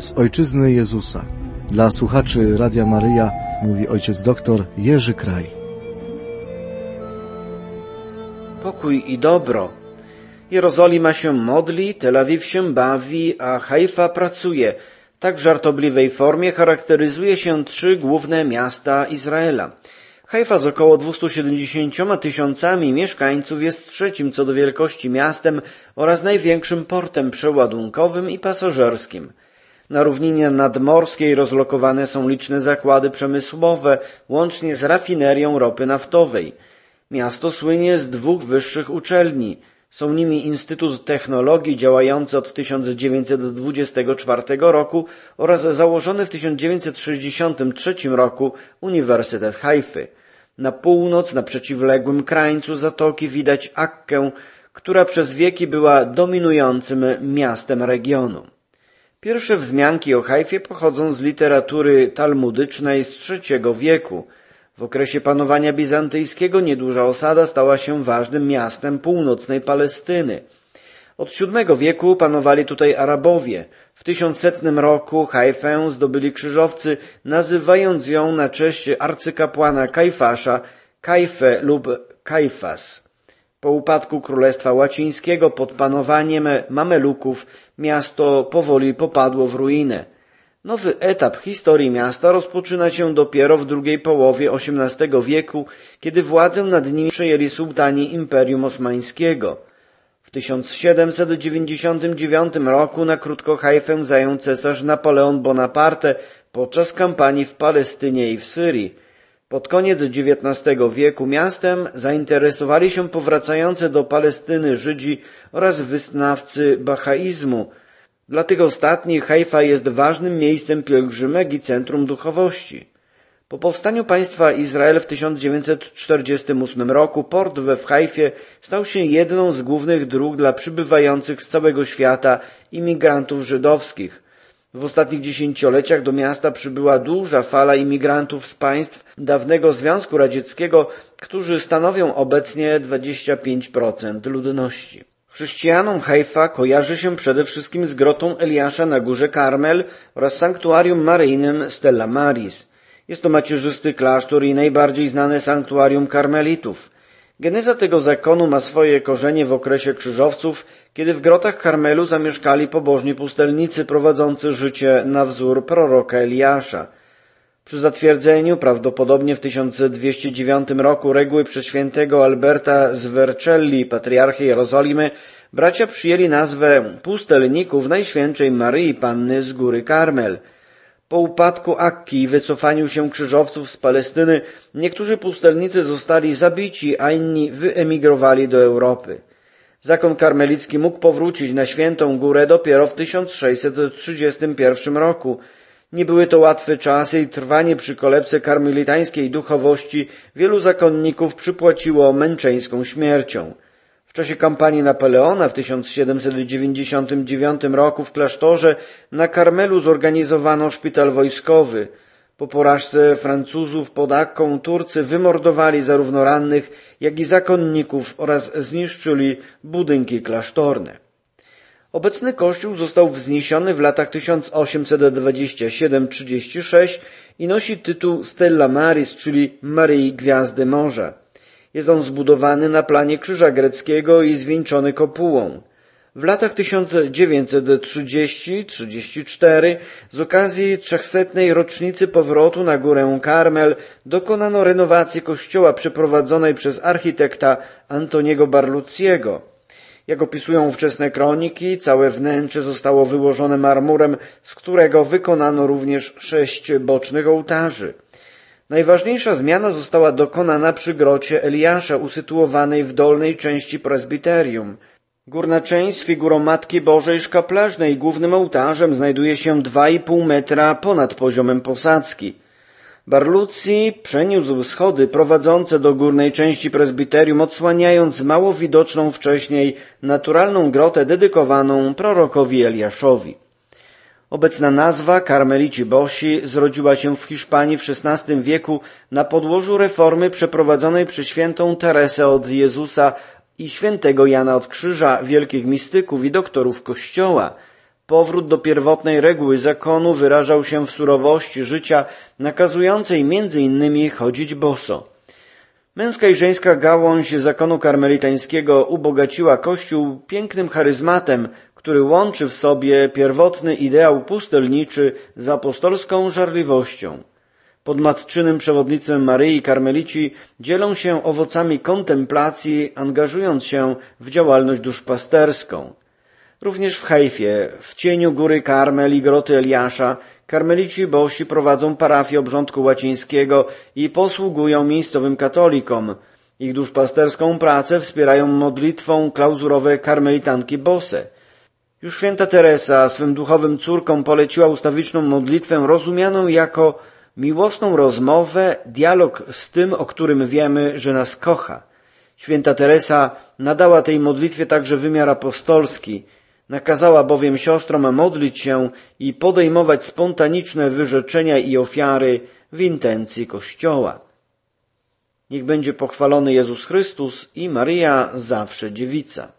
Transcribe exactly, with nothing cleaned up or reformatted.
z ojczyzny Jezusa. Dla słuchaczy Radia Maryja mówi ojciec doktor Jerzy Kraj. Pokój i dobro. Jerozolima się modli, Tel Awiw się bawi, a Haifa pracuje. Tak w żartobliwej formie charakteryzuje się trzy główne miasta Izraela. Haifa z około dwieście siedemdziesiąt tysiącami mieszkańców jest trzecim co do wielkości miastem oraz największym portem przeładunkowym i pasażerskim. Na równinie nadmorskiej rozlokowane są liczne zakłady przemysłowe, łącznie z rafinerią ropy naftowej. Miasto słynie z dwóch wyższych uczelni. Są nimi Instytut Technologii działający od tysiąc dziewięćset dwudziestego czwartego roku oraz założony w tysiąc dziewięćset sześćdziesiątym trzecim roku Uniwersytet Haify. Na północ, na przeciwległym krańcu zatoki widać Akkę, która przez wieki była dominującym miastem regionu. Pierwsze wzmianki o Haifie pochodzą z literatury talmudycznej z trzeciego wieku. W okresie panowania bizantyjskiego nieduża osada stała się ważnym miastem północnej Palestyny. Od siódmego wieku panowali tutaj Arabowie. W tysiącsetnym roku Haifę zdobyli krzyżowcy, nazywając ją na cześć arcykapłana Kajfasza Kajfę lub Kajfas. Po upadku Królestwa Łacińskiego pod panowaniem Mameluków miasto powoli popadło w ruinę. Nowy etap historii miasta rozpoczyna się dopiero w drugiej połowie osiemnastego wieku, kiedy władzę nad nimi przejęli sułtani Imperium Osmańskiego. W tysiąc siedemset dziewięćdziesiątym dziewiątym roku na krótko Haifę zajął cesarz Napoleon Bonaparte podczas kampanii w Palestynie i w Syrii. Pod koniec dziewiętnastego wieku miastem zainteresowali się powracający do Palestyny Żydzi oraz wyznawcy bahaizmu. Dla tych ostatnich Haifa jest ważnym miejscem pielgrzymek i centrum duchowości. Po powstaniu państwa Izrael w tysiąc dziewięćset czterdziestym ósmym roku port we w Haifie stał się jedną z głównych dróg dla przybywających z całego świata imigrantów żydowskich. W ostatnich dziesięcioleciach do miasta przybyła duża fala imigrantów z państw dawnego Związku Radzieckiego, którzy stanowią obecnie dwadzieścia pięć procent ludności. Chrześcijanom Haifa kojarzy się przede wszystkim z grotą Eliasza na górze Karmel oraz sanktuarium maryjnym Stella Maris. Jest to macierzysty klasztor i najbardziej znane sanktuarium karmelitów. Geneza tego zakonu ma swoje korzenie w okresie krzyżowców, kiedy w grotach Karmelu zamieszkali pobożni pustelnicy prowadzący życie na wzór proroka Eliasza. Przy zatwierdzeniu, prawdopodobnie w tysiąc dwieście dziewiątym roku, reguły przez świętego Alberta z Vercelli, patriarchy Jerozolimy, bracia przyjęli nazwę pustelników Najświętszej Maryi Panny z góry Karmel. Po upadku Akki i wycofaniu się krzyżowców z Palestyny, niektórzy pustelnicy zostali zabici, a inni wyemigrowali do Europy. Zakon karmelicki mógł powrócić na Świętą Górę dopiero w tysiąc sześćset trzydziestym pierwszym roku. Nie były to łatwe czasy i trwanie przy kolebce karmelitańskiej duchowości wielu zakonników przypłaciło męczeńską śmiercią. W czasie kampanii Napoleona w tysiąc siedemset dziewięćdziesiątym dziewiątym roku w klasztorze na Karmelu zorganizowano szpital wojskowy. Po porażce Francuzów pod Akką Turcy wymordowali zarówno rannych, jak i zakonników oraz zniszczyli budynki klasztorne. Obecny kościół został wzniesiony w latach tysiąc osiemset dwudziestym siódmym do trzydziestego szóstego i nosi tytuł Stella Maris, czyli Maryi Gwiazdy Morza. Jest on zbudowany na planie krzyża greckiego i zwieńczony kopułą. W latach tysiąc dziewięćset trzydziestym do trzydziestego czwartego z okazji trzechsetnej rocznicy powrotu na górę Karmel dokonano renowacji kościoła przeprowadzonej przez architekta Antoniego Barlucciego. Jak opisują ówczesne kroniki, całe wnętrze zostało wyłożone marmurem, z którego wykonano również sześć bocznych ołtarzy. Najważniejsza zmiana została dokonana przy grocie Eliasza, usytuowanej w dolnej części prezbiterium. Górna część z figurą Matki Bożej szkapleżnej i głównym ołtarzem znajduje się dwa i pół metra ponad poziomem posadzki. Barlucci przeniósł schody prowadzące do górnej części prezbiterium, odsłaniając mało widoczną wcześniej naturalną grotę dedykowaną prorokowi Eliaszowi. Obecna nazwa Karmelici Bosi zrodziła się w Hiszpanii w szesnastym wieku na podłożu reformy przeprowadzonej przez świętą Teresę od Jezusa i świętego Jana od Krzyża, wielkich mistyków i doktorów Kościoła. powrót do pierwotnej reguły zakonu wyrażał się w surowości życia, nakazującej między innymi chodzić boso. Męska i żeńska gałąź zakonu karmelitańskiego ubogaciła Kościół pięknym charyzmatem, który łączy w sobie pierwotny ideał pustelniczy z apostolską żarliwością. Pod matczynym przewodnictwem Maryi karmelici dzielą się owocami kontemplacji, angażując się w działalność duszpasterską. Również w Hejfie, w cieniu góry Karmel i groty Eliasza, karmelici bosi prowadzą parafię obrządku łacińskiego i posługują miejscowym katolikom. Ich duszpasterską pracę wspierają modlitwą klauzurowe karmelitanki bose. Już święta Teresa swym duchowym córkom poleciła ustawiczną modlitwę rozumianą jako miłosną rozmowę, dialog z tym, o którym wiemy, że nas kocha. Święta Teresa nadała tej modlitwie także wymiar apostolski. Nakazała bowiem siostrom modlić się i podejmować spontaniczne wyrzeczenia i ofiary w intencji Kościoła. Niech będzie pochwalony Jezus Chrystus i Maryja zawsze dziewica.